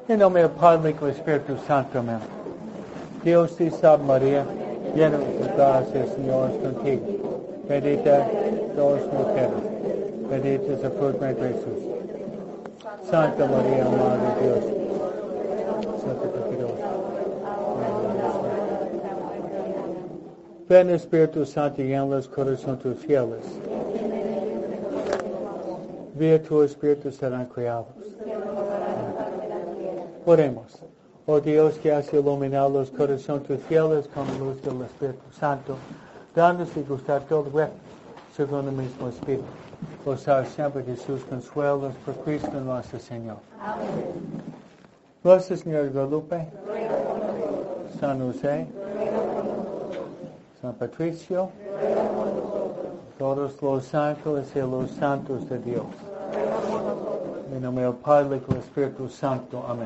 En nombre del Padre y del Espíritu Santo, amén. Dios te salve María, llena de gracia, el Señor es contigo. Bendita todas las mujeres, bendito es el fruto de Jesús. Santa María, Madre de Dios, Santa Pecadora. Ven Espíritu Santo, llena los corazones tus fieles. Vía tu Espíritu serán creados. Oremos. Oh Dios, que has iluminado los corazones tus fieles con la luz del Espíritu Santo, dándonos de gustar todo recto, según el mismo Espíritu. Gozar siempre de sus consuelos por Cristo nuestro Señor. Amén. Nuestra Señora de Guadalupe, San José, San Patricio, todos los ángeles y los santos de Dios. En nombre del Padre y del Espíritu Santo. Amén.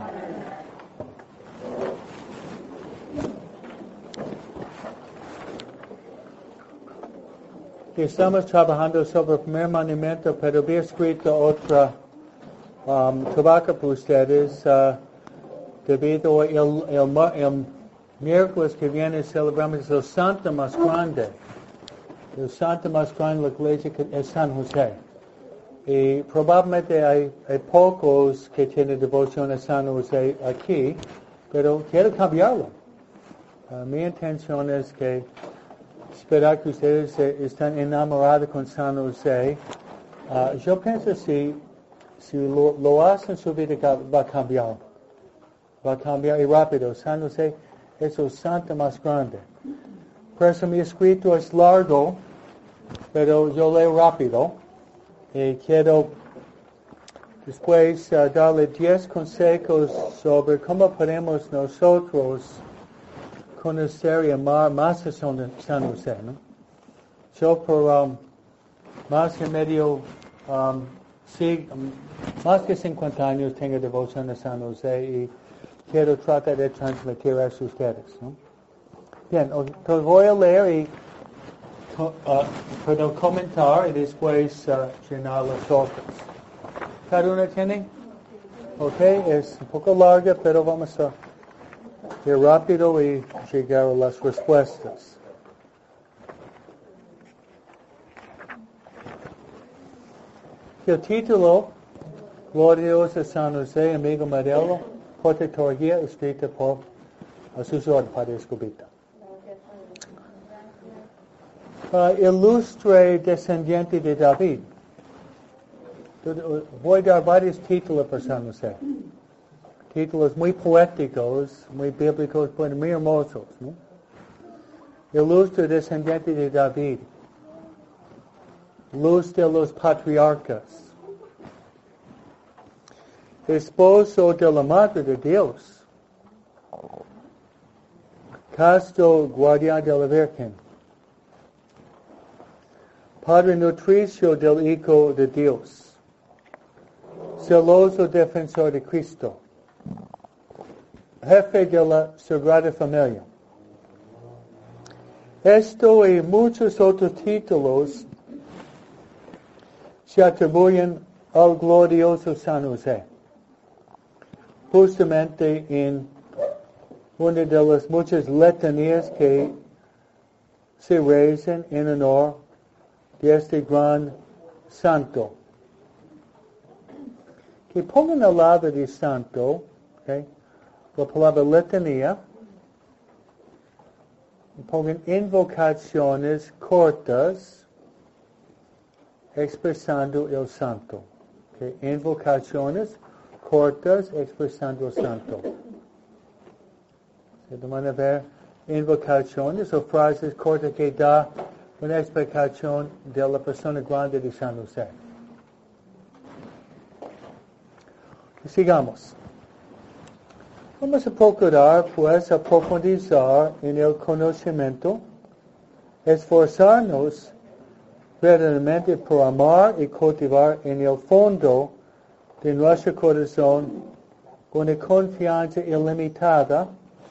Estamos trabajando sobre el primer mandamiento, pero había escrito otra trabajo para ustedes debido el miércoles que viene celebramos el santo más grande. El santo más grande de la iglesia es San José. Y probablemente hay pocos que tienen devoción a San José aquí, pero quiero cambiarlo. Mi intención es que esperar que ustedes estén enamorados con San José. Yo pienso si lo hacen, su vida va a cambiar. Va a cambiar y rápido. San José es el santo más grande. Por eso mi escrito es largo, pero yo leo rápido. Y quiero después darle 10 consejos sobre cómo podemos nosotros conocer y amar más a San José, ¿no? Yo por más de medio, más de 50 años tengo devoción a San José y quiero tratar de transmitir eso a ustedes, ¿no? Bien, entonces voy a leer y puedo comentar y después llenar las hojas. ¿Cada uno tiene? Ok, es un poco larga, pero vamos a ir rápido y llegar a las respuestas. El título, Glorioso San José, amigo Modelo, Protectoría, escrita por Asesor Padre Escobita. Ilustre descendiente de David. Voy a dar varios títulos para San José. Títulos muy poéticos, muy bíblicos, pero muy hermosos, ¿no? Ilustre descendiente de David. Luz de los patriarcas. Esposo de la Madre de Dios. Casto guardián de la Virgen. Padre nutricio del Hijo de Dios. Celoso defensor de Cristo. Jefe de la Sagrada Familia. Esto y muchos otros títulos se atribuyen al glorioso San José. Justamente en una de las muchas letanías que se rezan en honor de este gran santo. Que pongan al lado de santo, okay, la palabra letanía, y pongan invocaciones cortas expresando el santo. Okay, invocaciones cortas expresando el santo. Se van a ver invocaciones o frases cortas que da una explicación de la persona grande de San José. Sigamos. Vamos a procurar, pues, a profundizar en el conocimiento, esforzarnos verdaderamente por amar y cultivar en el fondo de nuestro corazón una confianza ilimitada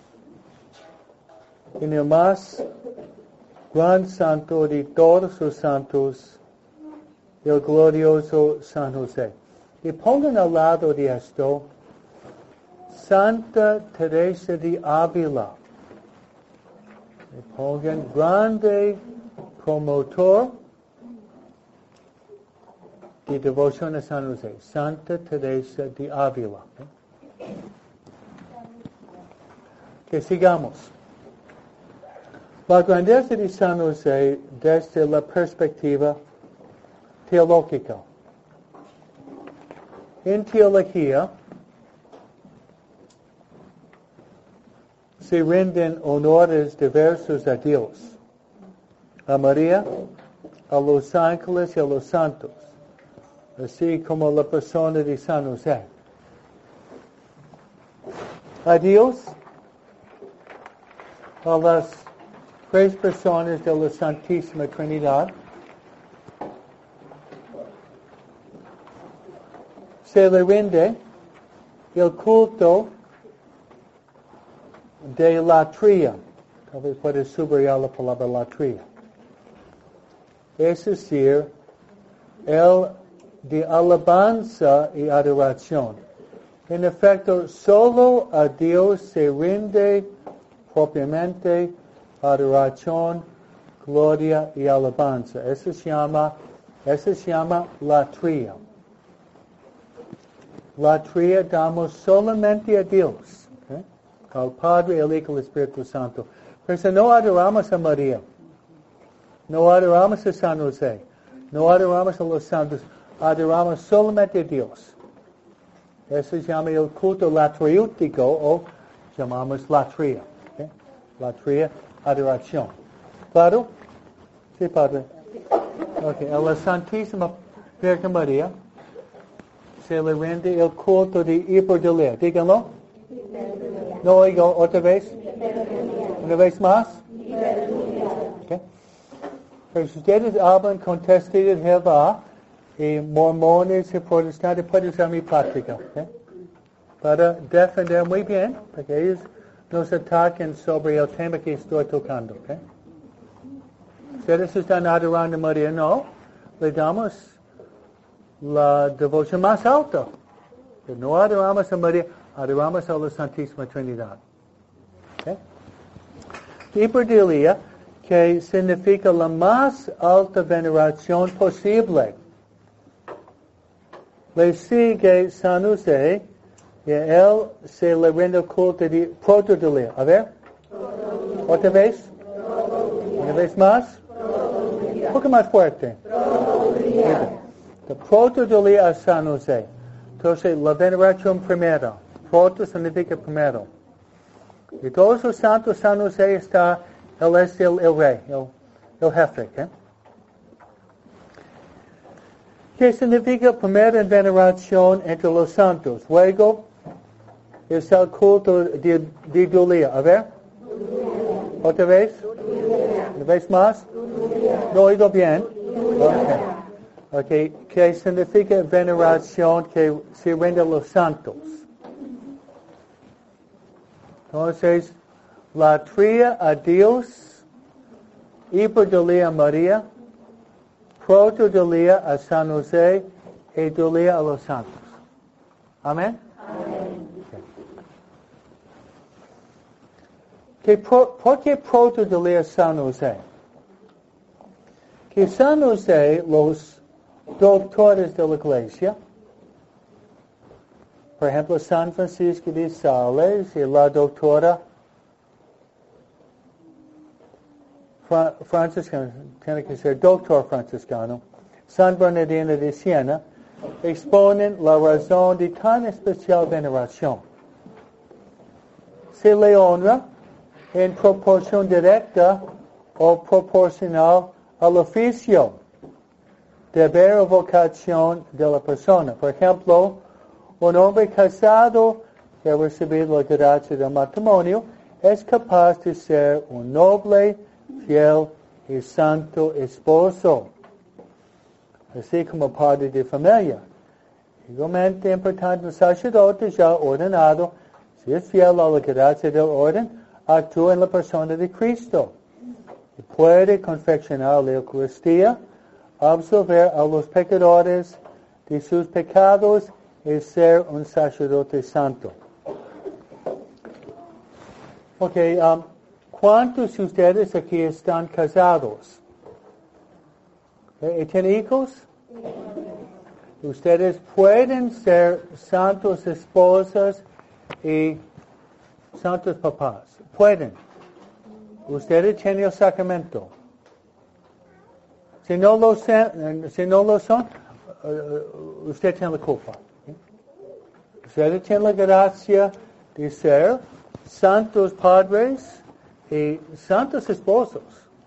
en el más gran santo de todos los santos, el glorioso San José. Y pongan al lado de esto Santa Teresa de Ávila. Le pongan grande promotor de devoción a San José. Santa Teresa de Ávila. Que sigamos. La grandeza de San José desde la perspectiva teológica. En teología se rinden honores diversos a Dios, a María, a los ángeles y a los santos, así como la persona de San José. A Dios, a las tres personas de la Santísima Trinidad, se le rinde el culto de latría. Tal vez puedes subrayar la palabra latría. Es decir, el de alabanza y adoración. En efecto, solo a Dios se rinde propiamente adoración, gloria y alabanza. Eso se llama latría. Latría damos solamente a Dios, al Padre, el Hijo y el Espíritu Santo. Pero no adoramos a María, no adoramos a San José, no adoramos a los santos, adoramos solamente a Dios. Eso se llama el culto latriútico o llamamos latría. Latría, adoración. ¿Claro? Sí, Padre. Okay. A la Santísima Virgen María se le rinde el culto de hiperdulia. Díganlo. No oigo otra vez. Una vez más. Okay. Pero si ustedes hablan con testigos de Jehová y mormones y protestantes, pueden usar mi práctica. Okay. Para defender muy bien, porque ellos nos ataquen sobre el tema que estoy tocando. Okay. Ustedes están adorando a María, no. Le damos la devoción más alta. Que no adoramos a María, adoramos a la Santísima Trinidad. Okay. Hiperdulia, que significa la más alta veneración posible. Le sigue San José y él se le rinde el culto de protodulia. A ver. ¿Otra vez? ¿Una vez más? Un poco más fuerte. La protodulia a San José. Entonces, la veneración primera. Proto significa primero. Y todos los santos, San José está, él es el rey, el jefe. ¿Qué significa primera veneración entre los santos? Luego, es el culto de dulia. A ver. ¿Otra vez? ¿Una vez más? No oigo bien. Okay. ¿Qué significa veneración que se rinde a los santos? Entonces, latría a Dios, hiperdulia a María, protodulia a San José y dulia a los santos. Amén. ¿Por qué protodulia a San José? Que San José, los doctores de la Iglesia, por ejemplo, San Francisco de Sales y la doctora franciscana, tiene que ser doctor franciscano, San Bernardino de Siena, exponen la razón de tan especial veneración. Se le honra en proporción directa o proporcional al oficio, deber o vocación de la persona. Por ejemplo, un hombre casado que ha recibido la gracia del matrimonio es capaz de ser un noble, fiel y santo esposo, así como padre de familia. Igualmente importante, el sacerdote ya ordenado, si es fiel a la gracia del orden, actúa en la persona de Cristo y puede confeccionar la Eucaristía, absolver a los pecadores de sus pecados y ser un sacerdote santo. Ok, ¿cuántos de ustedes aquí están casados? ¿Y tienen hijos? Ustedes pueden ser santos esposas y santos papás. Pueden. Ustedes tienen el sacramento. Si no lo son, usted tiene la culpa. Ustedes tienen la gracia de ser santos padres y santos esposos.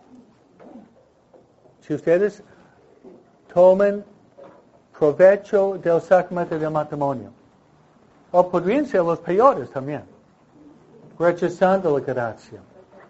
Si ustedes toman provecho del sacramento del matrimonio. O podrían ser los peores también, rechazando la gracia.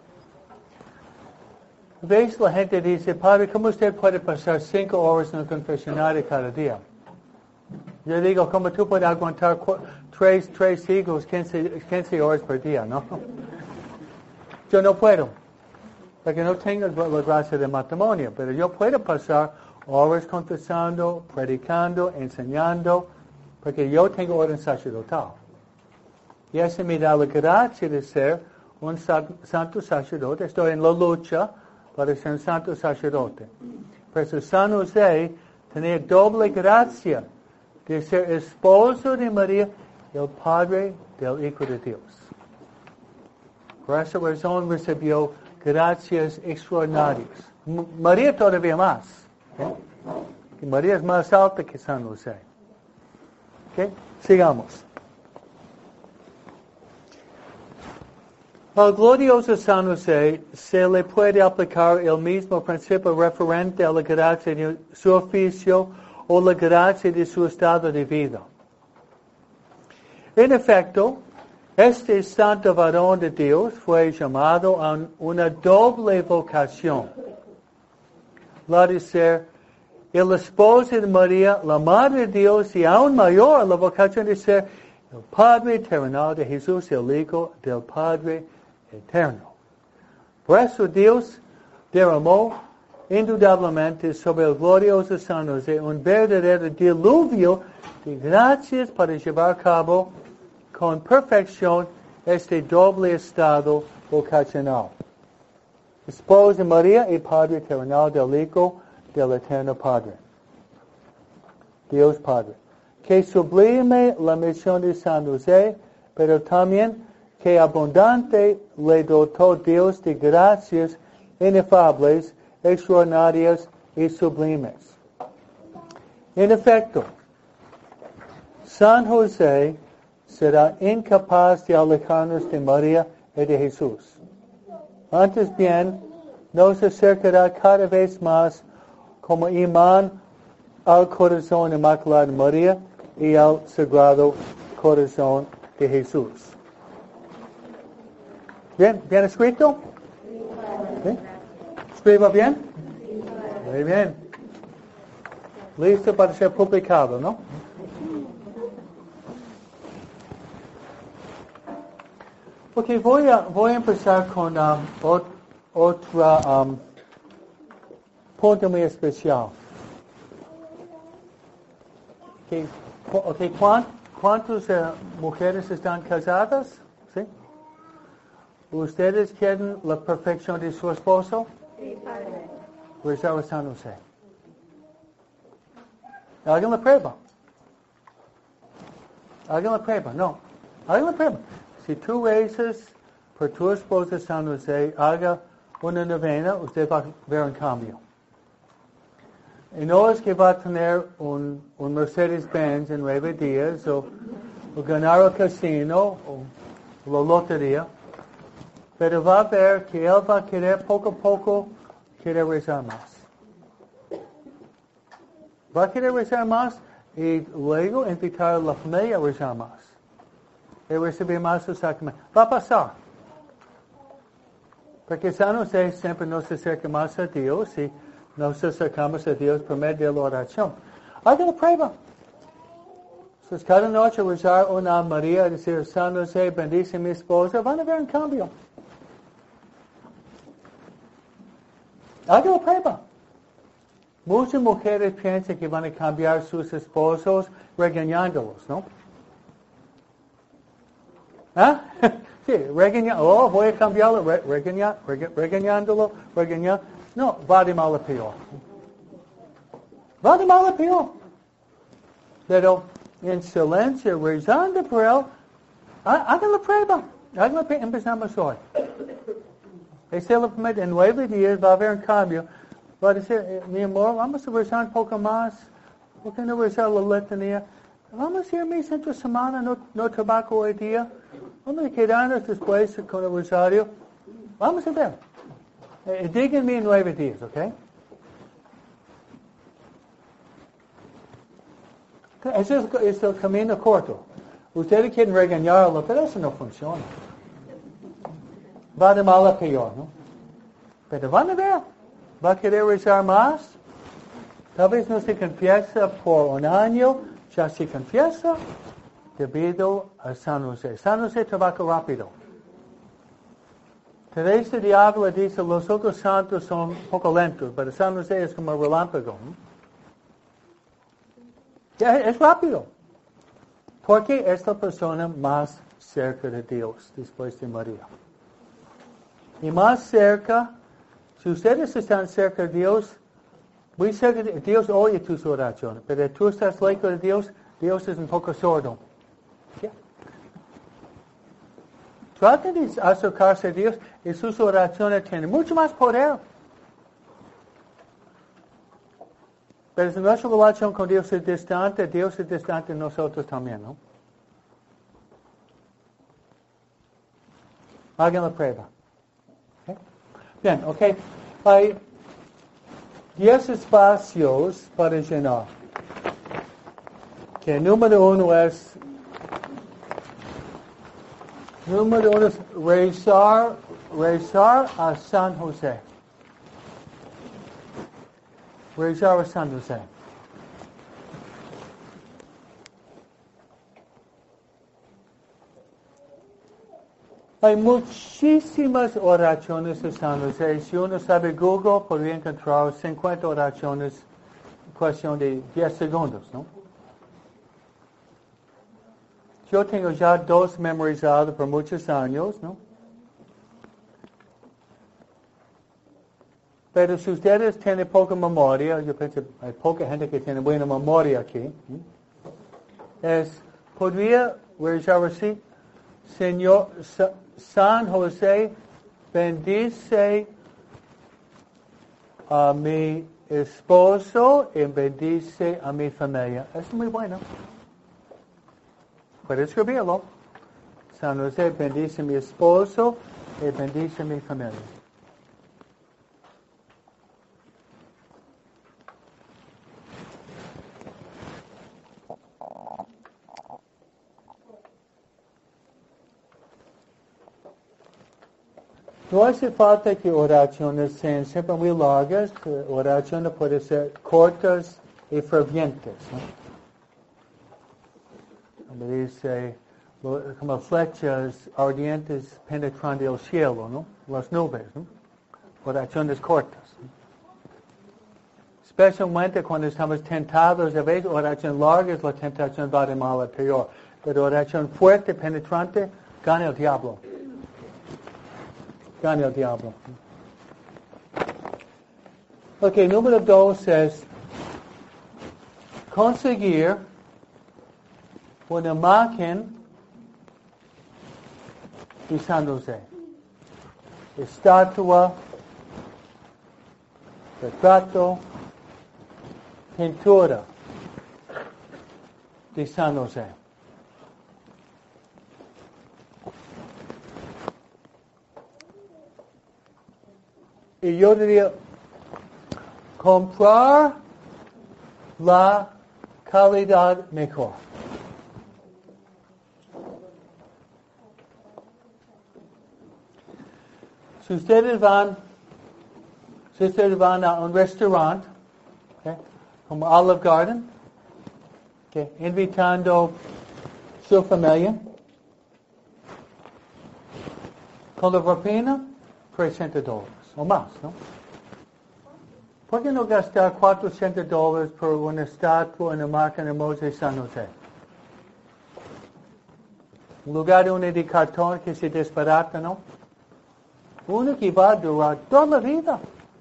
A veces la gente dice, Padre, ¿cómo usted puede pasar 5 horas en el confesionario cada día? Yo digo, ¿cómo tú puedes aguantar 3 siglos, 15 horas por día, no? Yo no puedo, porque no tengo la gracia del matrimonio, pero yo puedo pasar horas confesando, predicando, enseñando, porque yo tengo orden sacerdotal. Y eso me da la gracia de ser un santo sacerdote. Estoy en la lucha para ser un santo sacerdote. Por eso San José tenía doble gracia de ser esposo de María, el Padre del Hijo de Dios. Por esa razón recibió gracias extraordinarias. María todavía más. ¿Okay? María es más alta que San José. ¿Okay? Sigamos. Al glorioso San José se le puede aplicar el mismo principio referente a la gracia de su oficio o la gracia de su estado de vida. En efecto, este santo varón de Dios fue llamado a una doble vocación. La de ser el esposo de María, la Madre de Dios, y aún mayor la vocación de ser el Padre terrenal de Jesús, el Hijo del Padre eterno. Por eso Dios derramó indudablemente sobre el glorioso San José un verdadero diluvio de gracias para llevar a cabo con perfección este doble estado vocacional. Esposo de María y Padre terrenal del Hijo del Eterno Padre. Dios Padre. Que sublime la misión de San José, pero también que abundante le dotó Dios de gracias inefables, extraordinarias y sublimes. En efecto, San José será incapaz de alejarnos de María y de Jesús. Antes bien, nos acercará cada vez más como imán al corazón inmaculado de María y al sagrado corazón de Jesús. ¿Bien? ¿Bien escrito? ¿Sí? ¿Escriba bien? Muy bien. Listo para ser publicado, ¿no? Ok, voy a empezar con otro punto muy especial. Okay, ¿cuántas mujeres están casadas? ¿Sí? ¿Ustedes quieren la perfección de su esposo? Sí, padre. Rezar a San José. Hagan la prueba. Hagan la prueba, no. Hagan la prueba. Si tú rezas por tu esposa San José, haga una novena, usted va a ver un cambio. Y no es que va a tener un Mercedes-Benz en 9 días, o ganar el casino, o la lotería, pero va a ver que él va a querer poco a poco, querer rezar más. Va a querer rezar más y luego invitar a la familia a rezar más. Y recibir más el sacramento. Va a pasar. Porque San José siempre nos acerca más a Dios y nos acercamos a Dios por medio de la oración. Haga la prueba. Entonces, cada noche rezar una María y decir, San José, bendice a mi esposa, van a ver un cambio. Haga la prueba. Muchas mujeres piensan que van a cambiar sus esposos regañándolos, ¿no? ¿Ah? Sí, voy a cambiarlo, regañándolo, no, va de mal a peor. Va de mal a peor. Pero en silencio, rezando por él, hagan la prueba. Empezamos hoy. Se lo promete, en 9 días va a haber un cambio. Va a decir, mi amor, vamos a rezar un poco más. ¿Por qué no rezar la letanía? Vamos a ir a misa entre semana, no tabaco hoy día. Vamos a quedarnos después con el rosario. Vamos a ver. Díganme en 9 días, ¿ok? Ese es el camino corto. Ustedes quieren regañarlo, pero eso no funciona. Va de mal a peor, ¿no? Pero van a ver. Va a querer rezar más. Tal vez no se confiesa por un año, ya se confiesa debido a San José. San José trabaja rápido. Teresa de Ávila dice, los otros santos son un poco lentos, pero San José es como relámpago. Ya, es rápido. Porque es la persona más cerca de Dios después de María. Y más cerca, si ustedes están cerca de Dios, muy cerca de Dios oye tus oraciones, pero tú estás lejos de Dios, Dios es un poco sordo. Yeah. Traten de acercarse a Dios y sus oraciones tienen mucho más poder. Pero si nuestra relación con Dios es distante de nosotros también, ¿no? Hagan la prueba. ¿Okay? Bien, ok. Hay 10 espacios para llenar. Que número uno es rezar a San José. Rezar a San José. Hay muchísimas oraciones de San José. Si uno sabe Google, podría encontrar 50 oraciones en cuestión de 10 segundos, ¿no? Yo tengo ya 2 memorizados por muchos años, ¿no? Pero si ustedes tienen poca memoria, yo pienso que hay poca gente que tiene buena memoria aquí, podría rezar así, Señor, San José, bendice a mi esposo y bendice a mi familia. Es muy bueno. Puede escribirlo. San José, bendice a mi esposo y bendice a mi familia. No hace falta que oraciones sean siempre muy largas. Oraciones pueden ser cortas y fervientes, ¿no? Como dice, como flechas ardientes penetrando el cielo, ¿no? Las nubes, ¿no? Oraciones cortas, ¿no? Especialmente cuando estamos tentados, a veces oraciones largas, la tentación va de mal a peor. Pero oración fuerte, penetrante, gana el diablo. Gana el diablo. Ok, número 2 es conseguir una imagen de San José. Estatua, retrato, pintura de San José. Y yo diría, comprar la calidad mejor. Si ustedes van a un restaurante, okay, como Olive Garden, okay, invitando su familia, con la propina, $300 o más, ¿no? ¿Por qué no gastar $400 por una estatua en la marca hermosa de San José? En lugar de una de cartón que se desbarata, ¿no? Una que va a durar toda la vida.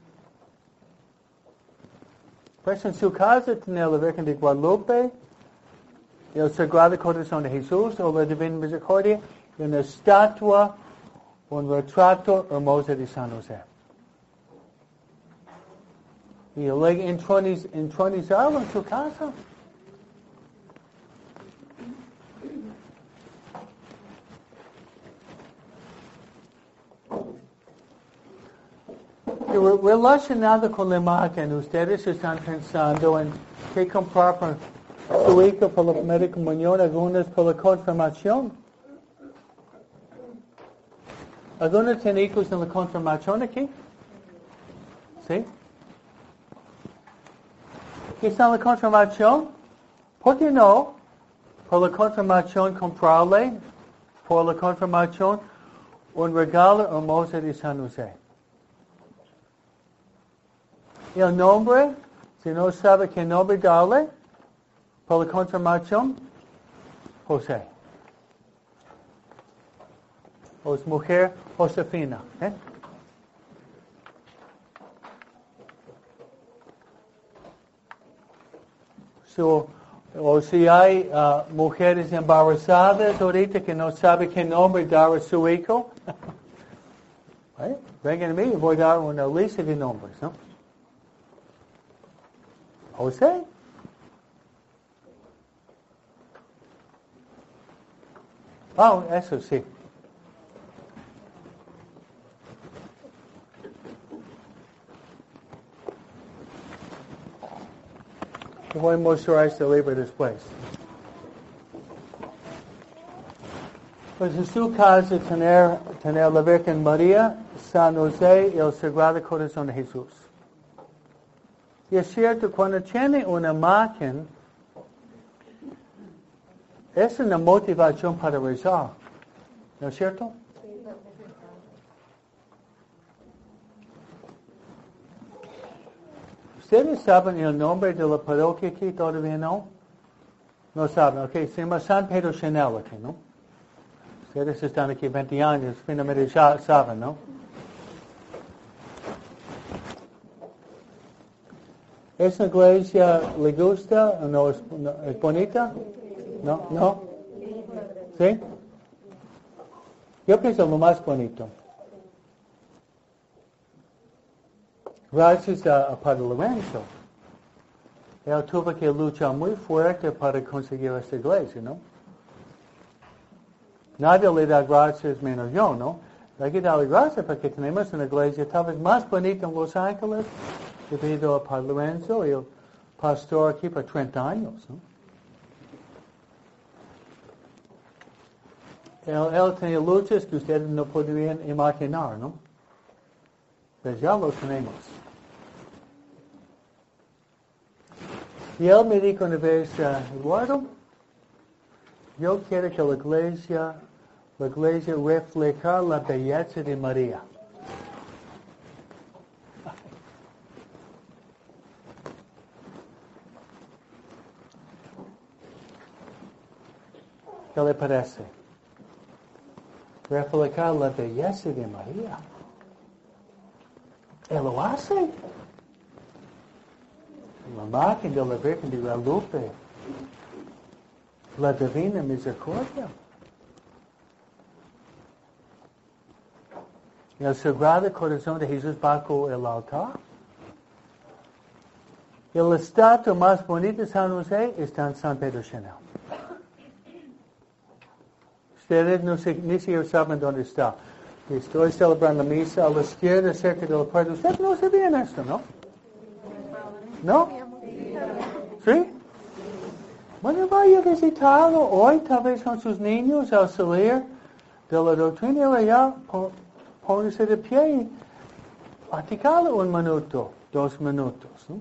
Pues en su casa tiene la Virgen de Guadalupe, el Sagrado Corazón de Jesús o la Divina Misericordia, y una estatua, un retrato hermoso de San José. Y luego entronizarlo en su casa. Relacionado con la imagen, ustedes están pensando en qué comprar para su hijo por la primera comunión, algunos por la confirmación. ¿Algunos tienen hijos en la confirmación aquí? ¿Sí? ¿Qué está en la confirmación? ¿Por qué no? Por la confirmación comprarle, por la confirmación, un regalo hermoso de San José. Y el nombre, si no sabe qué nombre darle, por la confirmación, José. O es mujer, Josefina. O si hay mujeres embarazadas ahorita que no saben qué nombre dar a su hijo, vengan a mí y voy a dar una lista de nombres, ¿no? José. Oh, eso sí. Voy a mostrar este libro después. Pues en su casa tener la Virgen María, San José y el Sagrado Corazón de Jesús. Y es cierto, cuando tiene una imagen, es una motivación para rezar. ¿No es cierto? ¿Ustedes saben el nombre de la parroquia aquí? ¿Todavía no? No saben, ok. Se llama San Pedro Chanel aquí, ¿no? Ustedes están aquí 20 años, finalmente ya saben, ¿no? ¿Esa iglesia le gusta? ¿No es bonita? ¿No? ¿No? ¿Sí? Yo pienso lo más bonito. Gracias a Padre Lorenzo. Él tuvo que luchar muy fuerte para conseguir esta iglesia, ¿no? Nadie le da gracias menos yo, ¿no? Hay que darle gracias porque tenemos una iglesia tal vez más bonita en Los Ángeles debido a Padre Lorenzo y el pastor aquí por 30 años, ¿no? Él tenía luchas que ustedes no podrían imaginar, ¿no? Pues ya lo tenemos. Y él me dijo una vez, Eduardo, yo quiero que la iglesia reflejar la belleza de María. ¿Qué le parece? Reflejar la belleza de María. Él lo hace. La imagen de la Virgen de Guadalupe. La Divina Misericordia. El Sagrado Corazón de Jesús bajo el altar. El estatua más bonita de San José está en San Pedro Chanel. Ustedes ni siquiera saben dónde está. Estoy celebrando la misa a la izquierda cerca de la puerta. Ustedes no sabían esto, ¿no? ¿No? ¿Sí? Bueno, vaya a visitarlo hoy, tal vez con sus niños, al salir de la doctrina real, póngase de pie y platicarlo 1 minuto, 2 minutos, ¿no?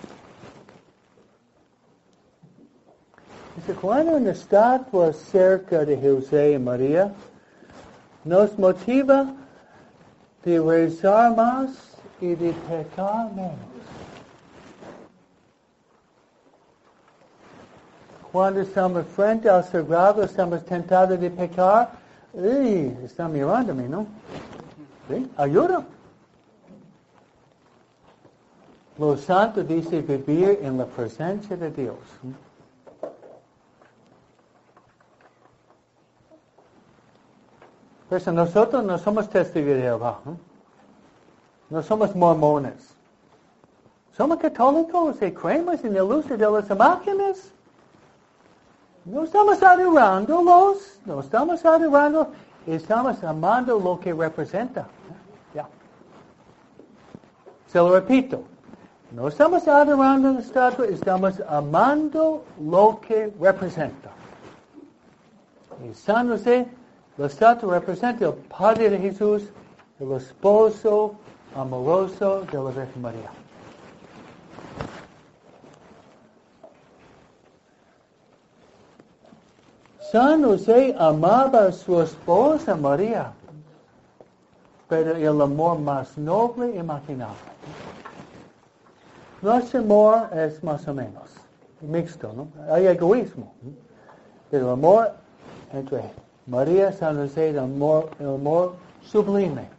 Dice, cuando una estatua cerca de José y María nos motiva de rezar más y de pecar menos. Cuando estamos frente al sagrado, estamos tentados de pecar. Está mirándome, ¿no? ¿Sí? Ayuda. Lo santo dice vivir en la presencia de Dios. Pues nosotros no somos testigos de Jehová. No somos mormones. Somos católicos y creemos en el uso de las imágenes. No estamos adorándolos, estamos amando lo que representa. Ya. Se lo repito. No estamos adorando la estatua, estamos amando lo que representa. Y San José, la estatua representa el Padre de Jesús, el esposo amoroso de la Virgen María. San José amaba a su esposa María, pero el amor más noble e imaginable. Nuestro amor es más o menos mixto, ¿no? Hay egoísmo. Pero el amor entre María y San José, el amor sublime.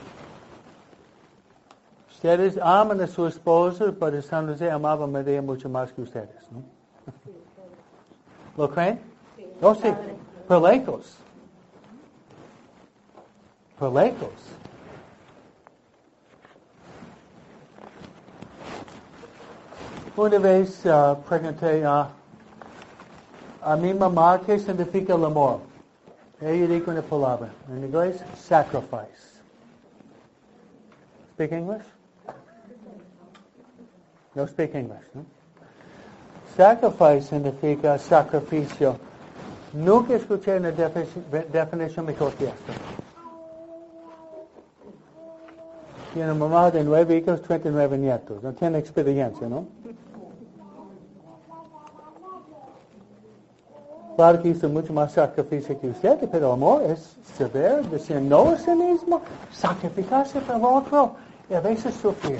Ustedes aman a su esposo, pero San José amaba a María mucho más que ustedes, ¿no? ¿Lo creen? No, sí, por lejos. Por lejos. Una vez pregunté a mi mamá qué significa el amor. Ella dijo una palabra. En inglés, sacrifice. Speak English? No speak English, ¿no? Sacrifice significa sacrificio. Nunca escuché una definición mejor que esta. Tiene una mamá de 9 hijos, 39 nietos. No tiene experiencia, ¿no? Claro que hizo mucho más sacrificio que usted, pero amor es saber decir no a sí mismo, sacrificarse por el otro y a veces sufrir.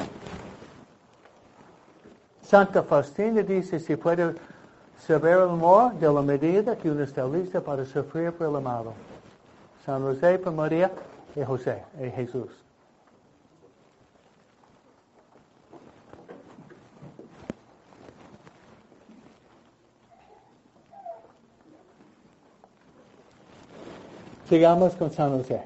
Santa Faustina dice, si puede saber el amor de la medida que uno está listo para sufrir por el amado. San José por María y José y Jesús. Sigamos con San José.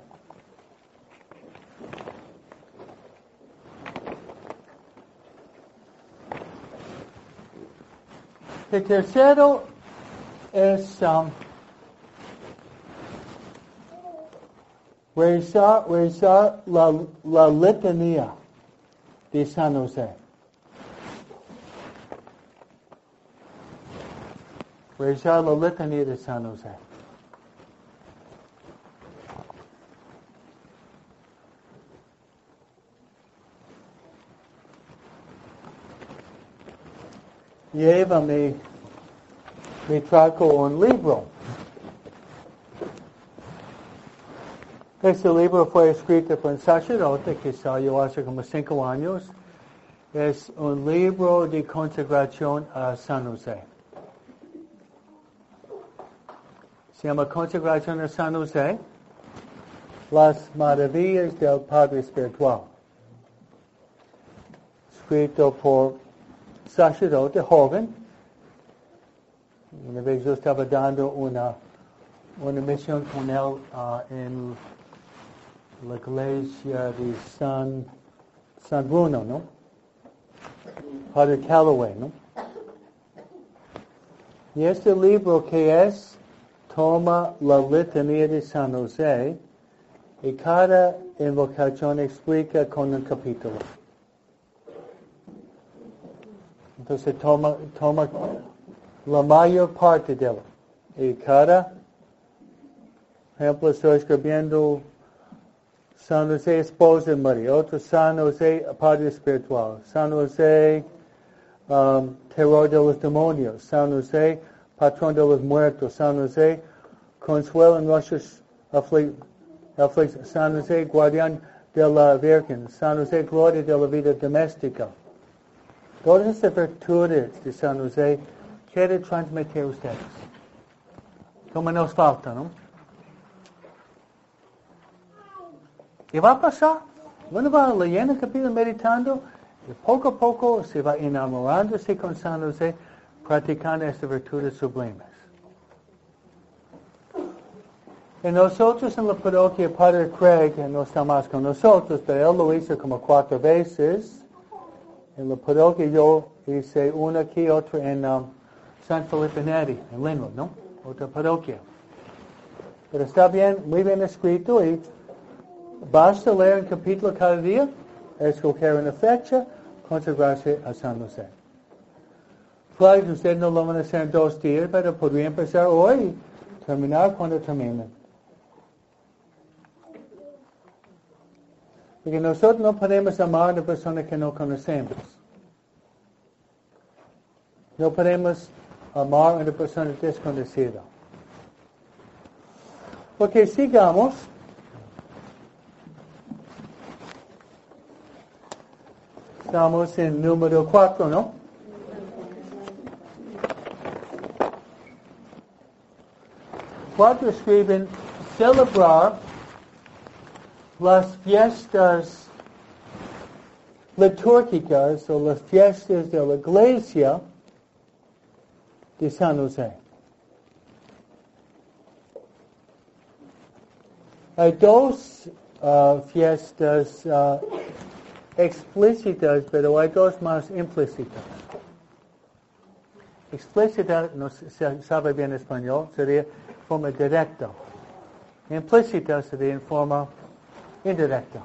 El tercero es rezar la letanía de San José. Rezar la letanía de San José. Eva me trajo un libro. Este libro fue escrito por un sacerdote que salió hace como 5 años. Es un libro de consagración a San José. Se llama Consagración a San José, Las Maravillas del Padre Espiritual. Escrito por sacerdote joven. Una vez yo estaba dando una misión con él en la iglesia de San Bruno, ¿no? Padre Calloway, ¿no? Y este libro que es, toma la letanía de San José y cada invocación explica con un capítulo. Entonces toma la mayor parte de él. Y cada ejemplo estoy escribiendo San José, esposo de María. Otro San José, Padre Espiritual. San José, terror de los demonios. San José, patrón de los muertos. San José, consuelo en nuestros aflicciones. San José, guardián de la Virgen. San José, gloria de la vida doméstica. Todas estas virtudes de San José quiere transmitir a ustedes. Como nos falta, ¿no? Y va a pasar. Uno va leyendo el capítulo, meditando, y poco a poco se va enamorándose con San José, practicando estas virtudes sublimes. Y nosotros en la parroquia, Padre Craig no está más con nosotros, pero él lo hizo como 4 veces. En la parroquia yo hice una aquí, otra en San Felipe Neri, en Linwood, ¿no? Otra parroquia. Pero está bien, muy bien escrito y basta leer un capítulo cada día, escoger una fecha, consagrarse a San José. Claro, ustedes no lo van a hacer en 2 días, pero podría empezar hoy y terminar cuando terminen. Porque nosotros no podemos amar a una persona que no conocemos. No podemos amar a una persona desconocida. Ok, sigamos. Estamos en número 4, ¿no? Cuatro escriben celebrar las fiestas litúrgicas o las fiestas de la iglesia de San José. Hay 2 fiestas explícitas, pero hay 2 más implícitas. Explícita, no se sabe bien español, sería en forma directa. Implícita sería en forma indirecta.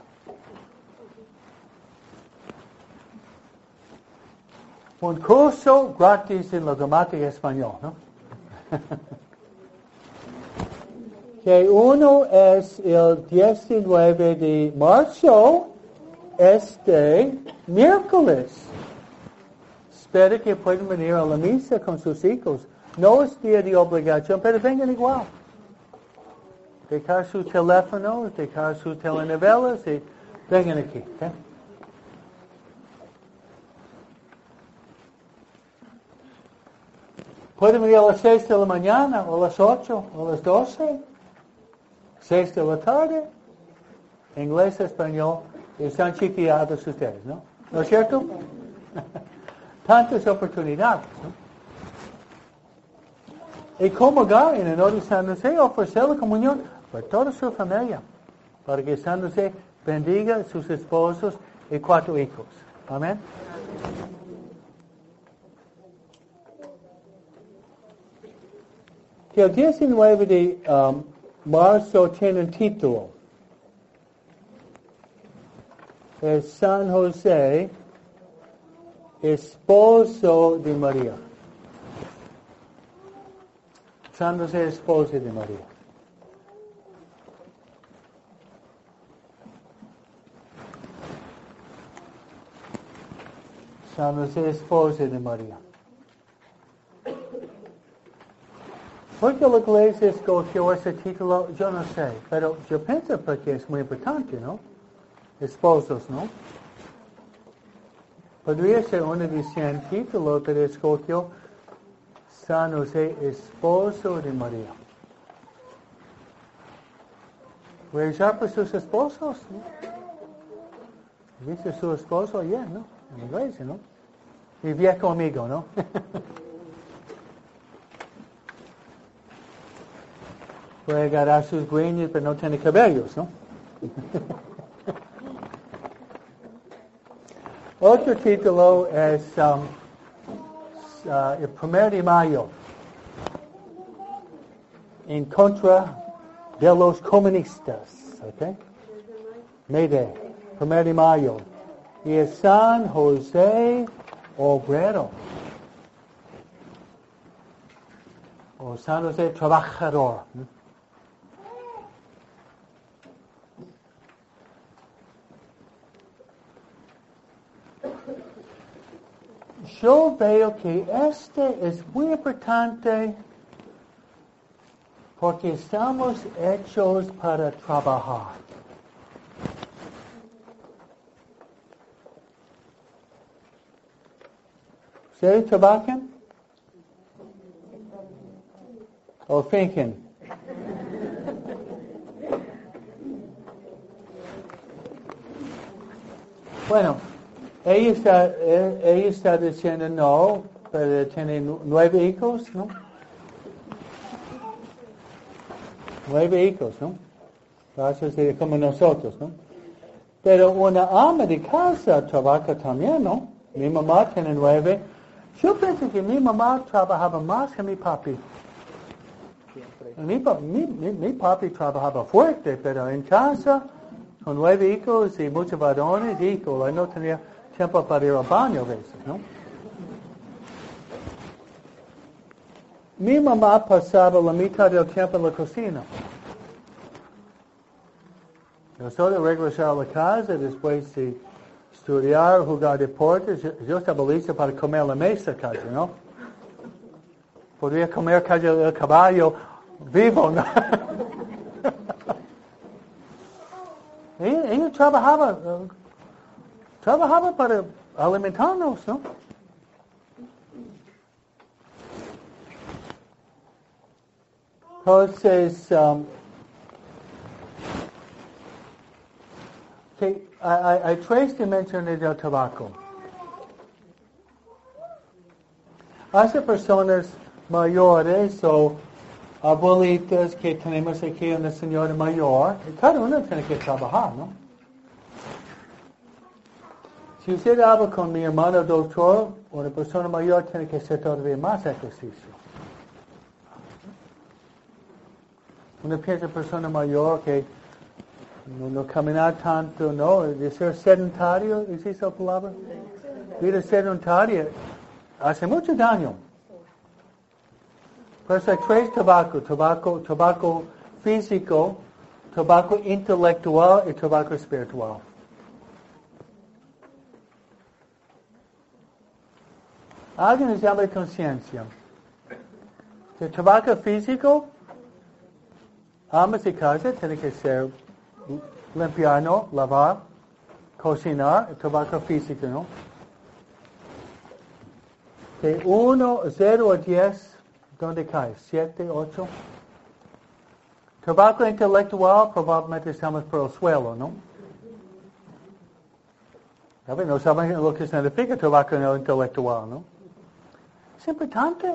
Un curso gratis en la gramática español, ¿no? Que uno es el 19 de marzo, este miércoles. Espero que puedan venir a la misa con sus hijos. No es día de obligación, pero vengan igual. Dejar sus teléfonos, dejar sus telenovelas y vengan aquí. ¿Okay? Pueden venir a las 6 de la mañana, o a las 8, o a las 12, 6 de la tarde, inglés, español, y están chiqueados ustedes, ¿no? ¿No es cierto? Tantas oportunidades, ¿no? Y como en el honor de San José, ofrecer la comunión para toda su familia, para que San José bendiga a sus esposos y 4 hijos. Amén. Que el 19 de marzo tiene un título. Es San José, esposo de María. San José, esposo de María. San José, esposo de María. ¿Por qué la iglesia escogió ese título? Yo no sé, pero yo pienso porque es muy importante, ¿no? Esposos, ¿no? Podría ser uno de 100 títulos, pero escogió San José, esposo de María. Rezar por sus esposos, ¿no? Dice su esposo ayer, ¿no? En la iglesia, ¿no? Y viejo amigo, ¿no? Puede agarrar sus greñas, pero no tiene cabellos, ¿no? Otro título es el 1 de mayo, en contra de los comunistas, ¿ok? May Day, 1 de mayo. Y es San José Obrero, o San José Trabajador, ¿no? Yo veo que este es muy importante porque estamos hechos para trabajar. ¿Ustedes trabajan? o fingen. Bueno, ella está diciendo no, pero tiene 9 hijos, ¿no? 9 hijos, ¿no? Gracias a como nosotros, ¿no? Pero una ama de casa trabaja también, ¿no? Mi mamá tiene 9. Yo pienso que mi mamá trabajaba más que mi papi. Mi papi trabajaba fuerte, pero en casa, con 9 hijos y muchos varones, hijos, no tenía tiempo para ir al baño a veces, ¿no? Mi mamá pasaba la mitad del tiempo en la cocina. Yo solo regresaba a la casa después de estudiar, jugar deportes. Yo estaba listo para comer la mesa casi, ¿no? Podría comer casi el caballo vivo, ¿no? Ella trabajaba para alimentarnos, ¿no? Entonces, hay 3 dimensiones del tabaco. Hay personas mayores o abuelitas que tenemos aquí una señora mayor, y cada uno tiene que trabajar, ¿no? Si usted habla con mi hermano doctor, una persona mayor tiene que hacer todavía más ejercicio. Una persona mayor que no caminar tanto, ¿no? De ser sedentario, ¿es esa la palabra? Vida sedentaria hace mucho daño. Por eso hay 3 tabaco físico, tabaco intelectual y tabaco espiritual. Alguien les llama de conciencia. El tabaco físico, amas de casa tienen que ser limpiar, ¿no? Lavar, cocinar, el tabaco físico, ¿no? De 0 a 10, ¿dónde cae? 7, 8. Tabaco intelectual, probablemente estamos por el suelo, ¿no? A ver, no saben lo que significa tabaco intelectual, ¿no? Es importante.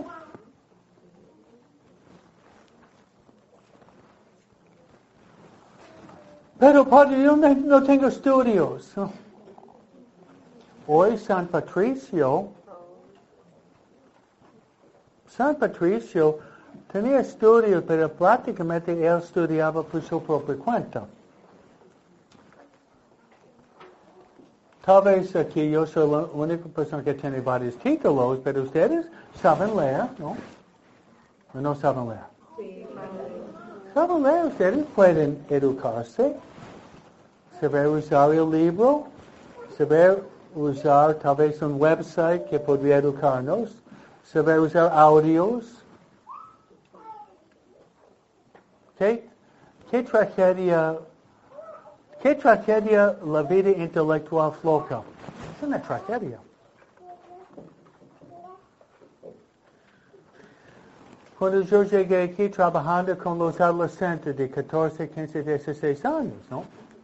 Pero padre, yo no tengo estudios. Hoy San Patricio tenía estudios, pero prácticamente él estudiaba por su propia cuenta. Tal vez aquí yo soy la única persona que tiene varios títulos, pero ustedes saben leer, ¿no? ¿O no saben leer? Sí, saben leer, ustedes pueden educarse, saber usar el libro, saber usar tal vez un website que podría educarnos, saber usar audios. ¿Qué tragedia la vida intelectual floja? Es una tragedia. Cuando yo llegué aquí trabajando con los adolescentes de 14, 15, 16 años, ¿no?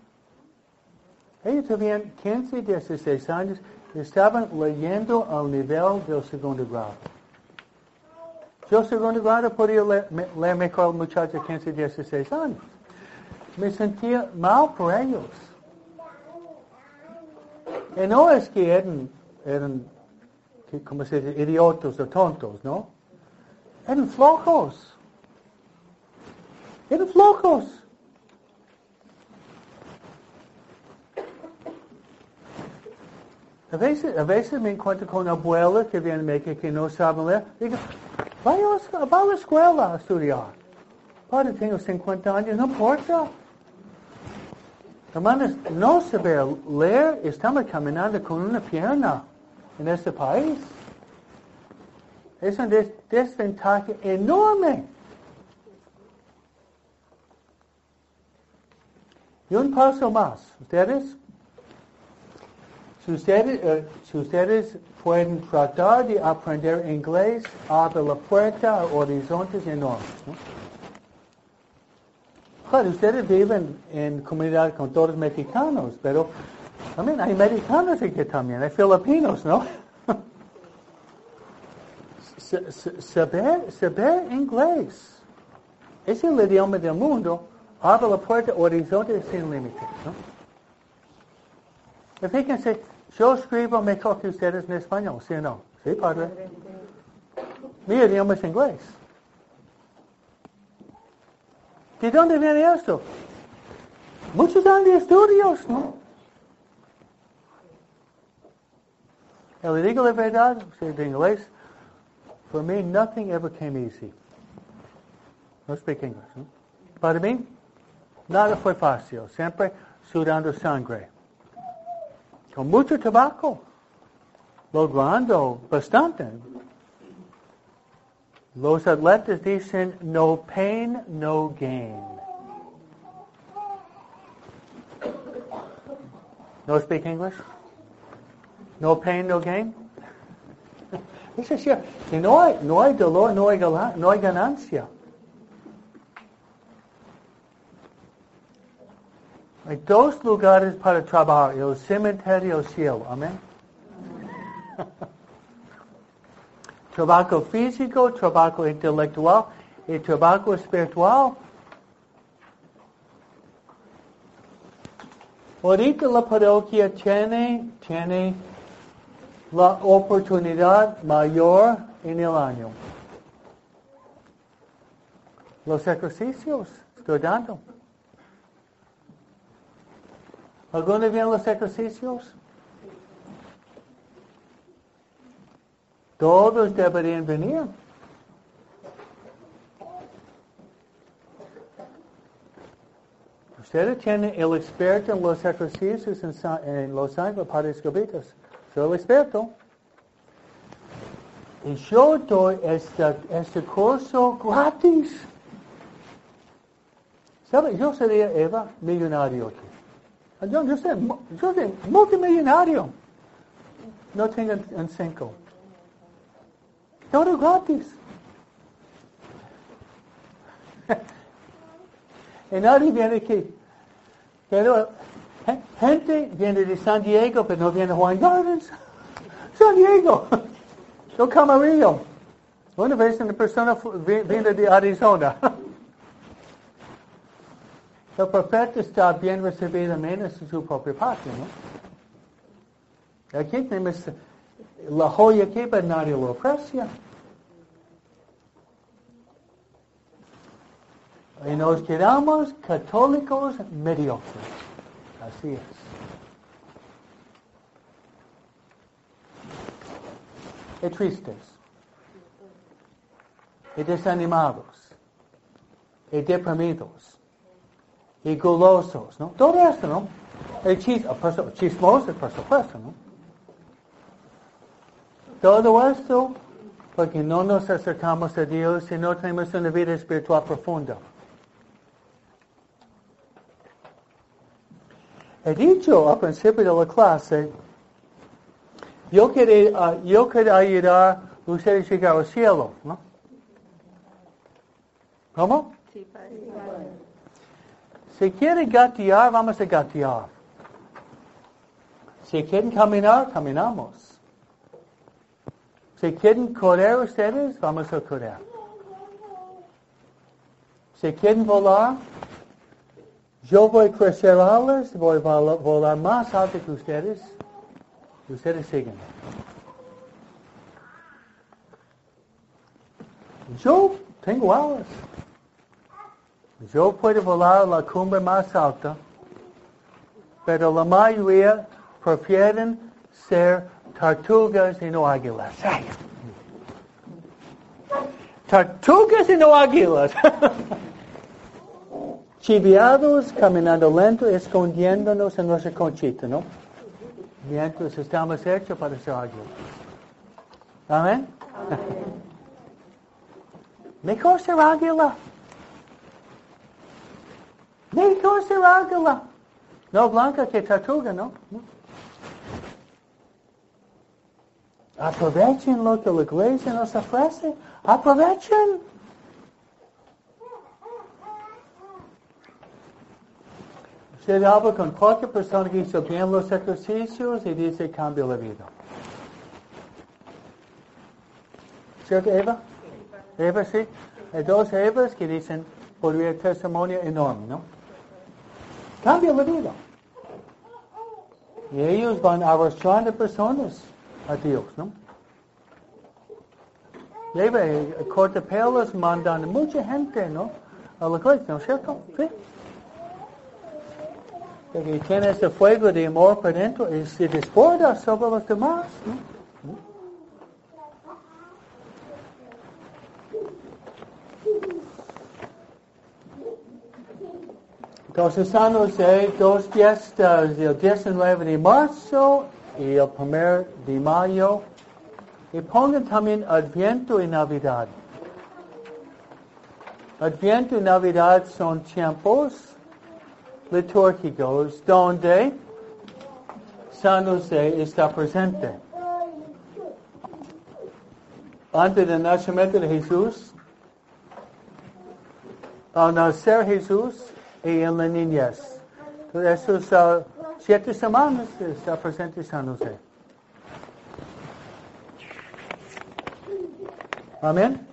Ellos tenían 15, 16 años y estaban leyendo al nivel del segundo grado. Yo segundo grado podía leer mejor al muchacho de 15, 16 años. Me sentía mal por ellos. Y no es que eran como se dice, idiotas o tontos, ¿no? Eran flojos. Eran flojos. A veces me encuentro con abuelas que vienen a México que no saben leer. Digo, vaya a la escuela a estudiar. Padre, tengo 50 años, no importa. Hermanos, no saber leer, estamos caminando con una pierna en este país. Es una desventaja enorme. Y un paso más. Ustedes, Si ustedes pueden tratar de aprender inglés, abre la puerta a horizontes enormes, ¿no? Claro, ustedes viven en comunidad con todos mexicanos, pero también hay mexicanos aquí también, hay filipinos, ¿no? Saber inglés es el idioma del mundo, abre la puerta a horizontes sin límites, ¿no? Y fíjense, yo escribo mejor que ustedes en español, ¿sí o no? Sí, padre. Mi idioma es inglés. ¿De dónde viene esto? Muchos años de estudios, ¿no? Y le digo la verdad, de inglés, for me, nothing ever came easy. No speak English, ¿no? Para mí, nada fue fácil, siempre sudando sangre. Con mucho trabajo, logrando bastante. Los atletas dicen, no pain, no gain. No speak English? No pain, no gain? Eso es cierto. Si no hay dolor, no hay ganancia. Hay dos lugares para trabajar, el cementerio y el cielo. Amén. Trabajo físico, trabajo intelectual y trabajo espiritual. Ahorita la parroquia tiene la oportunidad mayor en el año. Los ejercicios, estoy dando. ¿Alguno viene los ejercicios? Todos deberían venir. Ustedes tienen el experto en los ejercicios en Los Ángeles, Padre Escobitas. Soy el experto. Y yo doy este curso gratis. ¿Sabe? Yo sería, Eva, millonario aquí. Yo soy multimillonario. No tengo un 5. Todo gratis. Y nadie viene aquí. Pero gente viene de San Diego, pero no viene a Hawaiian Gardens. San Diego. Yo Camarillo. Una vez una persona viene de Arizona. El profeta está bien recibido menos en su propia patria, ¿no? Aquí tenemos la joya que pero nadie lo aprecia. Y nos quedamos católicos mediocres. Así es. Y tristes. Y desanimados. Y deprimidos. Y golosos, ¿no? Todo esto, ¿no? El chismoso, por supuesto, ¿no? Todo esto porque no nos acercamos a Dios y no tenemos una vida espiritual profunda. He dicho al principio de la clase, yo quería ayudar a ustedes a llegar al cielo, ¿no? ¿Cómo? Sí, padre. Si quieren gatear, vamos a gatear. Si quieren caminar, caminamos. Si quieren correr ustedes, vamos a correr. Si quieren volar, yo voy a crecer alas, voy a volar más alto que ustedes. Ustedes siguen. Yo tengo alas. Yo puedo volar a la cumbre más alta, pero la mayoría prefieren ser tortugas y no águilas. Tortugas y no águilas. Chiviados, caminando lento, escondiéndonos en nuestra conchita, ¿no? Mientras estamos hechos para ser águilas. ¿Amén? Mejor ser águila. Mejor ser águila. No blanca que tortuga, ¿no? Aprovechen lo que la iglesia nos ofrece. Aprovechen. Usted habla con cualquier persona que hizo bien los ejercicios y dice cambia la vida. ¿Cierto, Eva? Eva, sí. Hay dos Evas que dicen, podría testimonio enorme, ¿no? Cambia la vida. Y ellos van arrastrando personas a Dios, ¿no? Y Eva, cortapelos mandan mucha gente, ¿no? A la iglesia, ¿no es cierto? Sí. Porque tiene ese fuego de amor por dentro y se desborda sobre los demás, ¿no? Entonces, San José, dos fiestas, el 19 de marzo y el 1 de mayo. Y pongan también Adviento y Navidad. Adviento y Navidad son tiempos litúrgicos donde San José está presente. Antes del nacimiento de Jesús, al nacer Jesús y en la niñez. Entonces, esos 7 semanas está presente San José. Amén.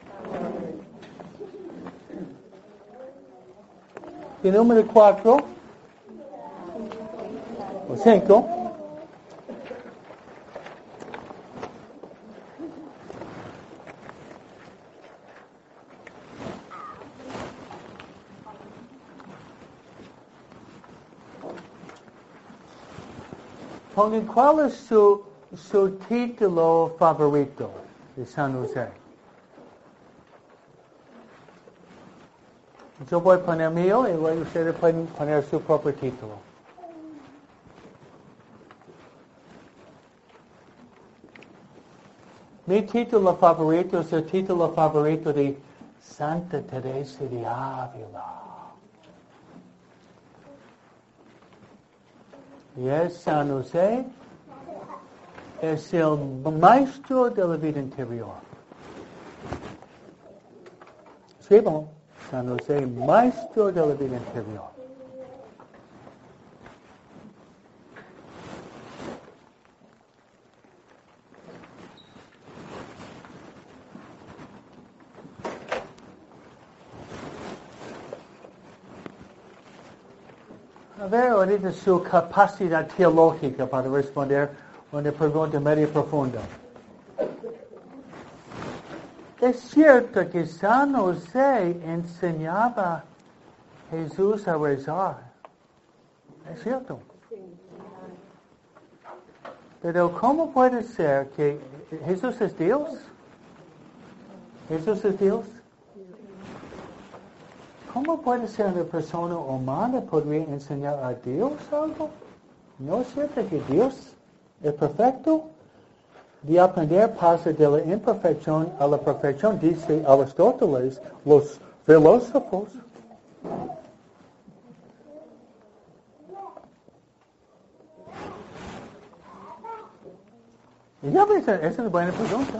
Y número 4 o 5. Pongan, ¿cuál es su título favorito de San José? Yo voy a poner mío y luego ustedes pueden poner su propio título. Mi título favorito es el título favorito de Santa Teresa de Ávila. Y es San José, es el maestro de la vida interior. Escríbalo. San José, maestro de la vida interior. A ver ahorita su capacidad teológica para responder una pregunta medio profunda. Es cierto que San José enseñaba a Jesús a rezar. Es cierto. Pero ¿cómo puede ser que Jesús es Dios? ¿Jesús es Dios? ¿Cómo puede ser una persona humana podría enseñar a Dios algo? ¿No es cierto que Dios es perfecto? De aprender pasa de la imperfección a la perfección, dice Aristóteles, los filósofos. Y ya ves, esa es una buena pregunta.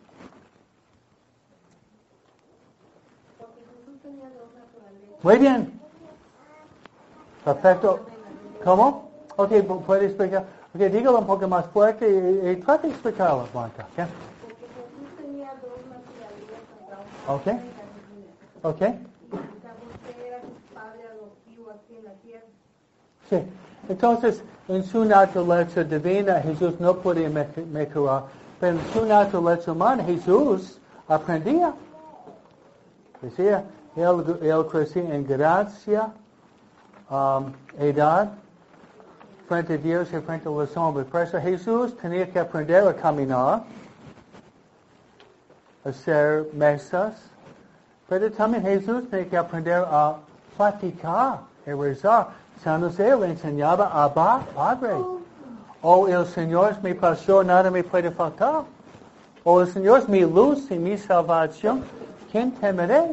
Muy bien. Perfecto. ¿Cómo? Ok, ¿puede explicar? Ok, dígalo un poco más fuerte y trata de explicarlo, Blanca. ¿Okay? Porque Jesús tenía dos naturalezas. Ok. Ok. José era su padre adoptivo aquí en la tierra. Sí. Entonces, en su naturaleza divina, Jesús no podía mejorar, pero en su naturaleza humana, Jesús aprendía. Decía, él crecía en gracia, edad, frente a Dios y frente a los hombres. Por eso Jesús tenía que aprender a caminar, a hacer mesas, pero también Jesús tenía que aprender a platicar y rezar. San José le enseñaba a Abba, Padre. O el Señor es mi pastor, nada me puede faltar. O el Señor es mi luz y mi salvación, ¿quién temeré?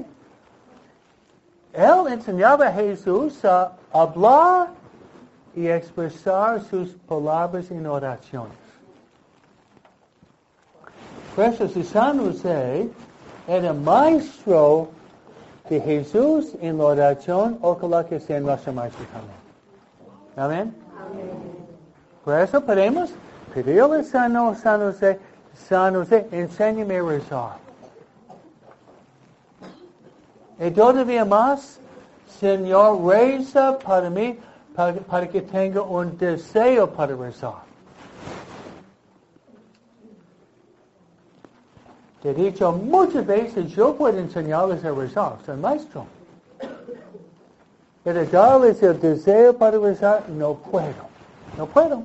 Él enseñaba a Jesús a hablar y expresar sus palabras en oraciones. Por eso, si San José era maestro de Jesús en la oración, ojalá que sea nuestro maestro también. Amén. Por eso podemos pedirle a San José, enséñame a rezar. Y todavía más, Señor, reza para mí, para que tenga un deseo para rezar. Te he dicho muchas veces, yo puedo enseñarles a rezar, soy maestro. Pero darles el deseo para rezar, no puedo.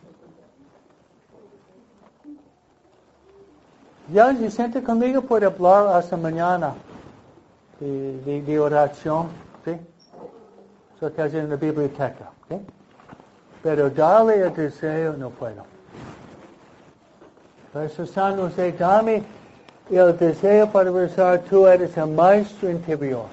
Ya se siente conmigo, puede hablar hasta mañana de oración, ¿sí? Eso está en la biblioteca, ¿sí? Pero darle el deseo, no puedo. Por eso, San José, dame el deseo para rezar, tú eres el maestro interior.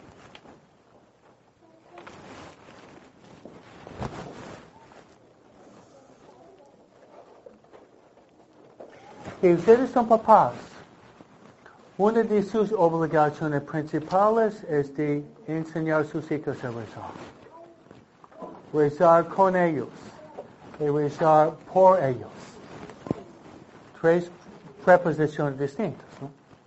Y ustedes son papás. Una de sus obligaciones principales es de enseñar a sus hijos a rezar. Rezar con ellos y rezar por ellos. Tres preposiciones distintas, ¿no?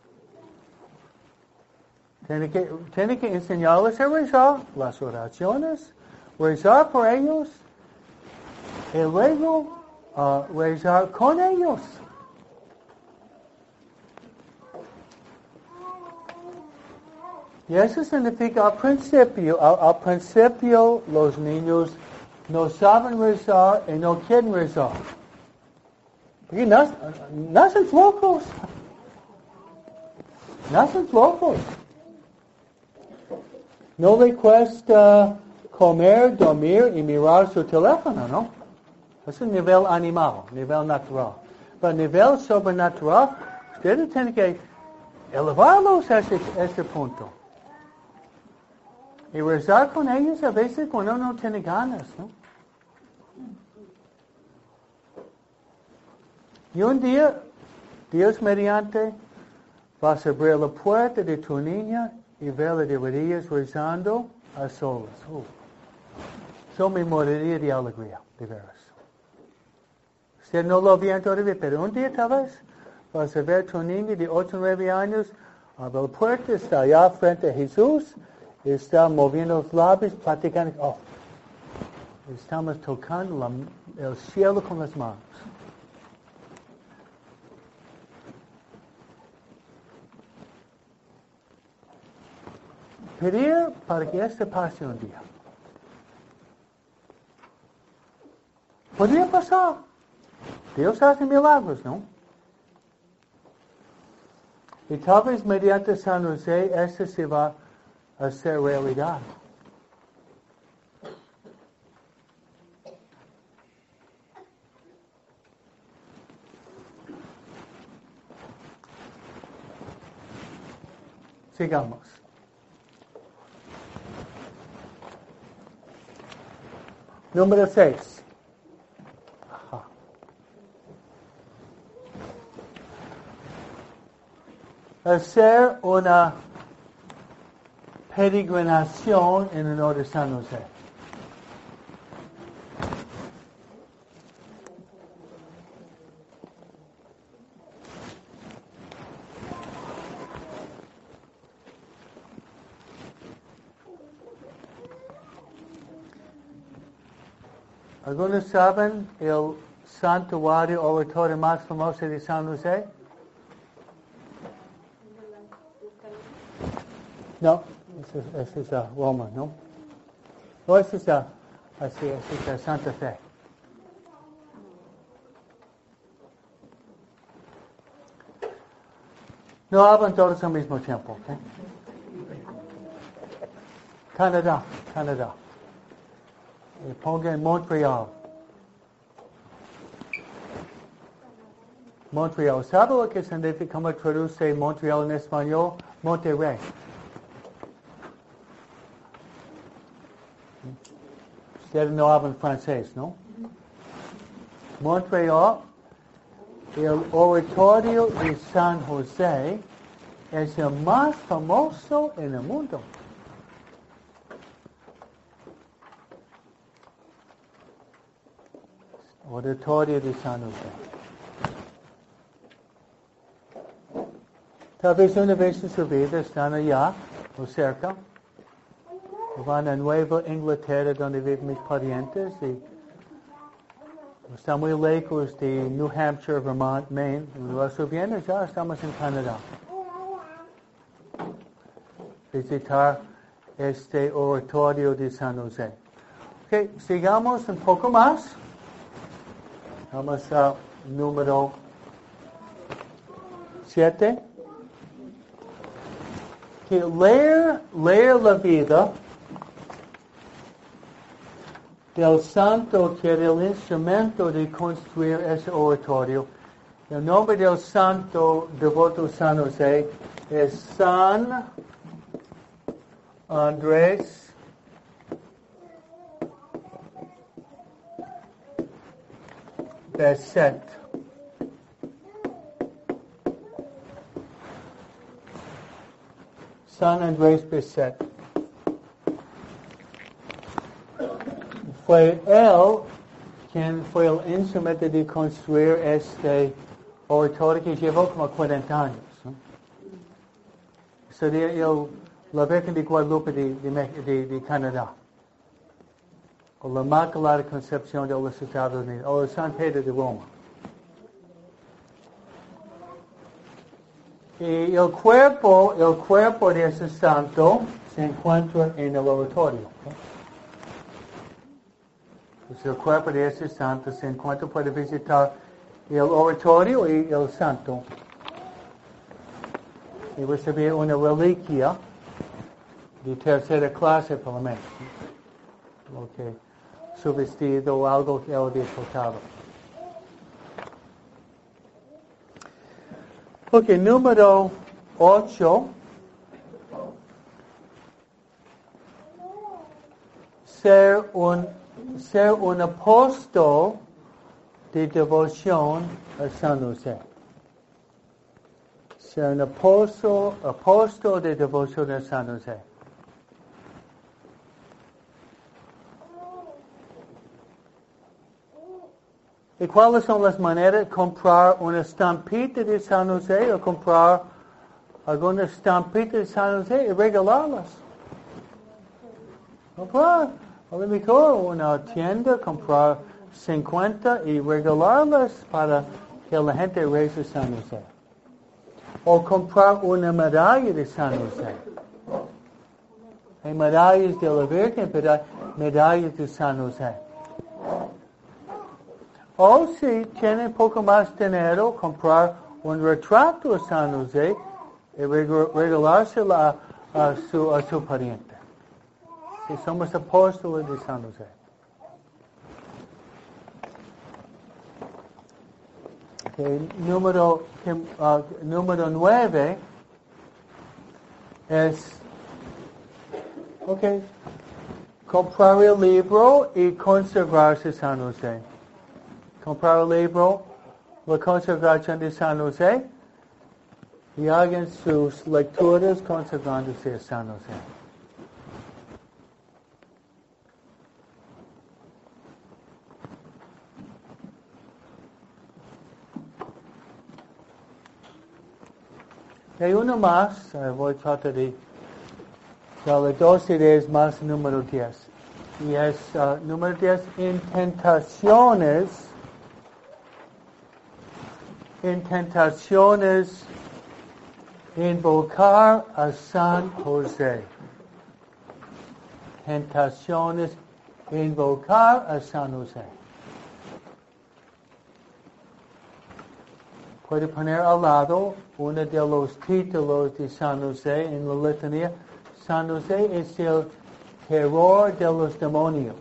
Tiene que enseñarles a rezar las oraciones, rezar por ellos y luego rezar con ellos. Y eso significa al principio los niños no saben rezar y no quieren rezar. Porque nacen flojos. No le cuesta comer, dormir y mirar su teléfono, ¿no? Es un nivel animal, nivel natural. Pero a nivel sobrenatural, ustedes tienen que elevarlos a ese punto. Y rezar con ellos a veces cuando uno no tiene ganas, ¿no? Y un día, Dios mediante, vas a abrir la puerta de tu niña y verla de rodillas rezando a solas. Yo me moriría de alegría, de veras. Usted no lo vean todavía, pero un día tal vez vas a ver tu niña de 8 o 9 años, abre la puerta, está allá frente a Jesús, está moviendo los labios, platicando. Estamos tocando el cielo con las manos. Pedir para que esto pase un día. Podría pasar. Dios hace milagros, ¿no? Y tal vez mediante San José esto se va a hacer realidad. Sigamos. Número 6. Hacer una peregrinación en honor de San José. ¿Algunos saben el santuario oratorio más famoso de San José? No, ese es Roma, ¿no? No, ese es Santa Fe. No hablan todos al mismo tiempo, ¿ok? Canadá. Y ponga en Montreal. ¿Sabe lo que significa, cómo traduce Montreal en español? Monterrey. Ustedes no hablan francés, ¿no? Montreal el oratorio de San José es el más famoso en el mundo. Oratorio de San José. Tal vez una vez en su vida están allá o cerca. Van a Nueva Inglaterra donde viven mis parientes y están muy lejos de New Hampshire, Vermont, Maine. Cuando subiendo ya estamos en Canadá. Visitar este oratorio de San José. Ok, sigamos un poco más. Vamos a número 7. Que leer la vida del santo que era el instrumento de construir ese oratorio. El nombre del santo devoto San José es San Andrés Bessette. San Andrés Bessette. Fue él quien fue el instrumento de construir este oratorio que llevó como 40 años. ¿No? Sería la Virgen de Guadalupe de Canadá. O la Inmaculada Concepción de los Estados Unidos. O el San Pedro de Roma. Y el cuerpo de ese santo se encuentra en el oratorio. ¿No? Pues el cuerpo de ese santo se encuentra, puede visitar el oratorio y el santo. Y recibir una reliquia de tercera clase, por lo menos. Okay. Su vestido o algo que él disfrutaba. Ok, número 8. Ser un apóstol de devoción a San José. Ser un apóstol de devoción a San José. ¿Y cuáles son las maneras? Comprar una estampita de San José o comprar alguna estampita de San José y regalarlas. Comprar. A lo mejor una tienda, comprar 50 y regalarlas para que la gente rece San José. O comprar una medalla de San José. Hay medallas de la Virgen, pero medallas de San José. O si tienen poco más dinero, comprar un retrato de San José y regalárselo a su pariente. Si somos apóstoles de San José. Okay, número 9 es comprar el libro y consagrarse a San José. Comprar el libro, la consagración de San José, y hagan sus lecturas consagrándose a San José. Hay uno más, voy a tratar de las 2 ideas más número 10. Y es número 10, en tentaciones, invocar a San José. Tentaciones, invocar a San José. Puede poner al lado uno de los títulos de San José en la letanía. San José es el terror de los demonios.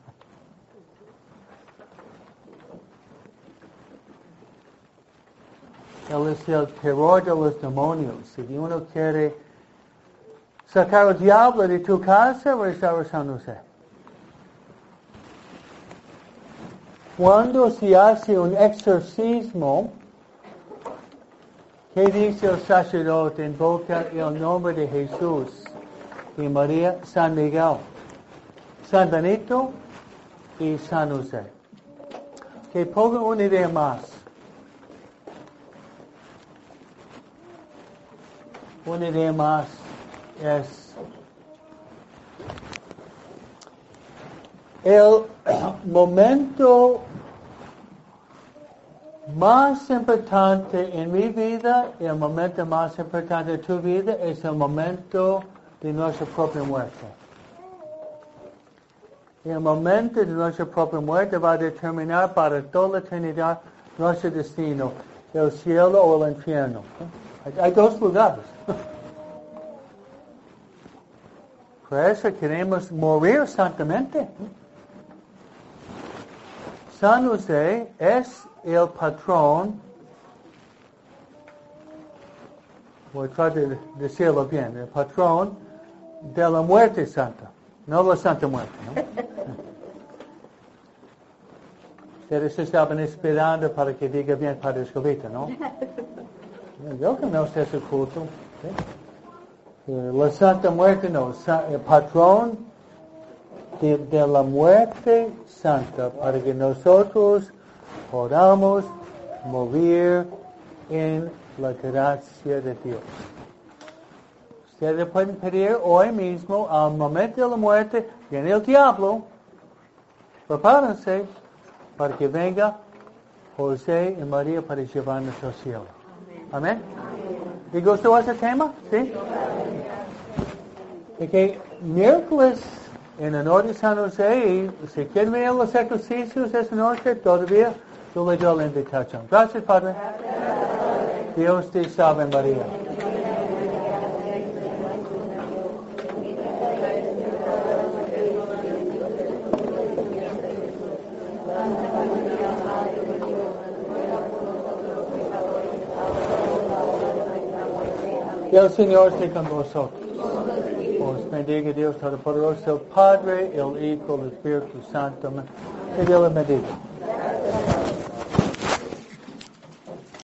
Él es el terror de los demonios. Si uno quiere sacar al diablo de tu casa, rezar a San José. Cuando se hace un exorcismo, ¿Qué dice el sacerdote? Invoca el nombre de Jesús y María, San Miguel, San Benito y San José. Que ponga una idea más. Una idea más es el momento más importante en mi vida, el momento más importante de tu vida es el momento de nuestra propia muerte. El momento de nuestra propia muerte va a determinar para toda la eternidad nuestro destino, el cielo o el infierno. Hay dos lugares. Por eso queremos morir santamente. San José es el patrón, voy a tratar de decirlo bien, el patrón de la muerte santa, no la santa muerte, ¿no? Ustedes estaban esperando para que diga bien Padre Escobita, ¿no? Yo conozco ese culto. ¿Sí? La santa muerte no, el patrón de la muerte santa, para que nosotros podamos morir en la gracia de Dios. Ustedes pueden pedir hoy mismo, al momento de la muerte, viene el diablo, prepárense para que venga José y María para llevarnos al cielo. Amén. ¿Y gustó ese tema? ¿Sí? Okay. Miércoles en honor de San José, y si quieren venir a los ejercicios esta noche, todavía yo le doy la invitación. Gracias, Padre. Dios te salve, María. Y el Señor esté con vosotros. Os bendiga Dios Todopoderoso, el Padre, el Hijo, el Espíritu Santo. Que Dios le bendiga.